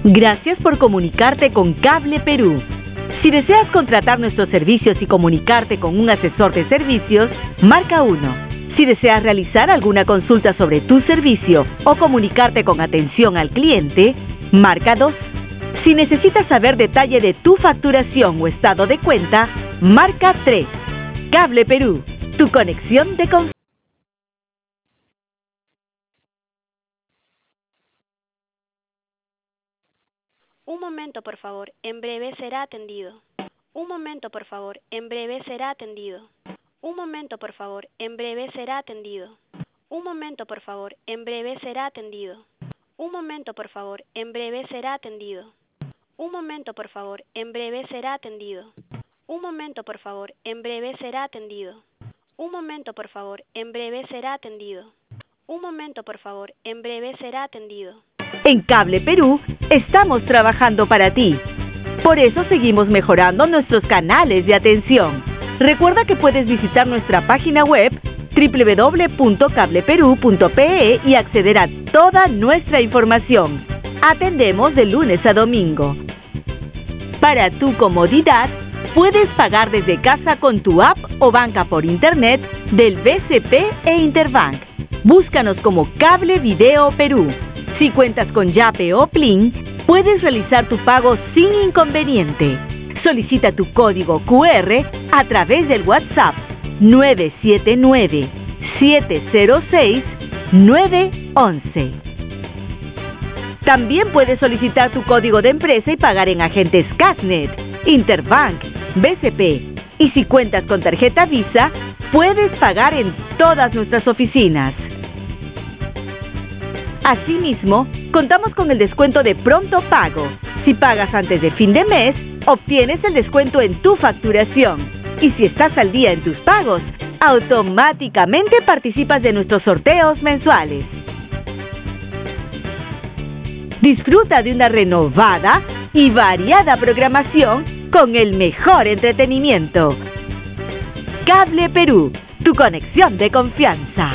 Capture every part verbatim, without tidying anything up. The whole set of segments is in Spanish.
Gracias por comunicarte con Cable Perú. Si deseas contratar nuestros servicios y comunicarte con un asesor de servicios, marca uno. Si deseas realizar alguna consulta sobre tu servicio o comunicarte con atención al cliente, marca dos. Si necesitas saber detalle de tu facturación o estado de cuenta, marca tres. Cable Perú, tu conexión de confianza. Un momento, por favor. En breve será atendido. Un momento, por favor. En breve será atendido. Un momento, por favor. En breve será atendido. Un momento, por favor. En breve será atendido. Un momento, por favor. En breve será atendido. Un momento, por favor. En breve será atendido. Un momento, por favor. En breve será atendido. Un momento, por favor. En breve será atendido. Un momento, por favor. En breve será atendido. En Cable Perú, estamos trabajando para ti. Por eso seguimos mejorando nuestros canales de atención. Recuerda que puedes visitar nuestra página web doble u doble u doble u punto cable perú punto pe e y acceder a toda nuestra información. Atendemos de lunes a domingo. Para tu comodidad, puedes pagar desde casa con tu app o banca por internet del B C P e Interbank. Búscanos como Cable Video Perú. Si cuentas con Yape o Plin, puedes realizar tu pago sin inconveniente. Solicita tu código cu erre a través del WhatsApp nueve siete nueve, siete cero seis, nueve once. También puedes solicitar tu código de empresa y pagar en agentes Cashnet, Interbank, B C P. Y si cuentas con tarjeta Visa, puedes pagar en todas nuestras oficinas. Asimismo, contamos con el descuento de pronto pago. Si pagas antes de fin de mes, obtienes el descuento en tu facturación. Y si estás al día en tus pagos, automáticamente participas de nuestros sorteos mensuales. Disfruta de una renovada y variada programación con el mejor entretenimiento. Cable Perú, tu conexión de confianza.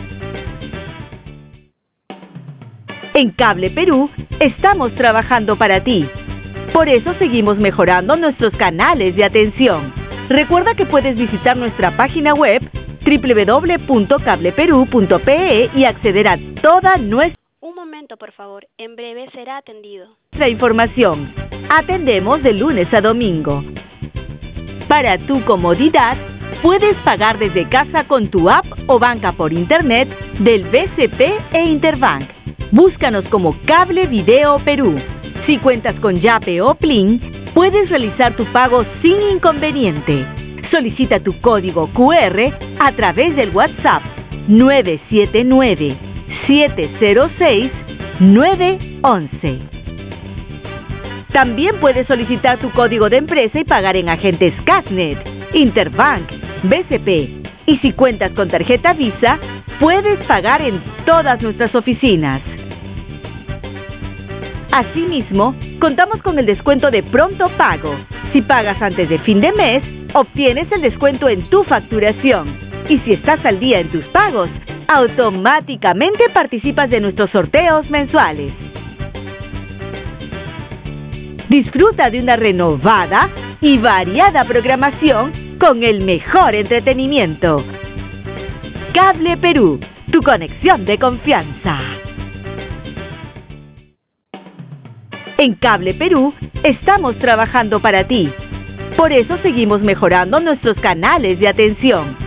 En Cable Perú, estamos trabajando para ti. Por eso seguimos mejorando nuestros canales de atención. Recuerda que puedes visitar nuestra página web doble u doble u doble u punto cable perú punto pe e y acceder a toda nuestra Un momento, por favor. En breve será atendido. información. Atendemos de lunes a domingo. Para tu comodidad, puedes pagar desde casa con tu app o banca por internet del B C P e Interbank. Búscanos como Cable Video Perú. Si cuentas con Yape o Plin, puedes realizar tu pago sin inconveniente. Solicita tu código cu erre a través del WhatsApp nueve siete nueve, siete cero seis, nueve once. También puedes solicitar tu código de empresa y pagar en agentes Cashnet, Interbank, B C P. Y si cuentas con tarjeta Visa, puedes pagar en todas nuestras oficinas. Asimismo, contamos con el descuento de pronto pago. Si pagas antes de fin de mes, obtienes el descuento en tu facturación. Y si estás al día en tus pagos, automáticamente participas de nuestros sorteos mensuales. Disfruta de una renovada y variada programación con el mejor entretenimiento. Cable Perú, tu conexión de confianza. En Cable Perú, estamos trabajando para ti. Por eso seguimos mejorando nuestros canales de atención.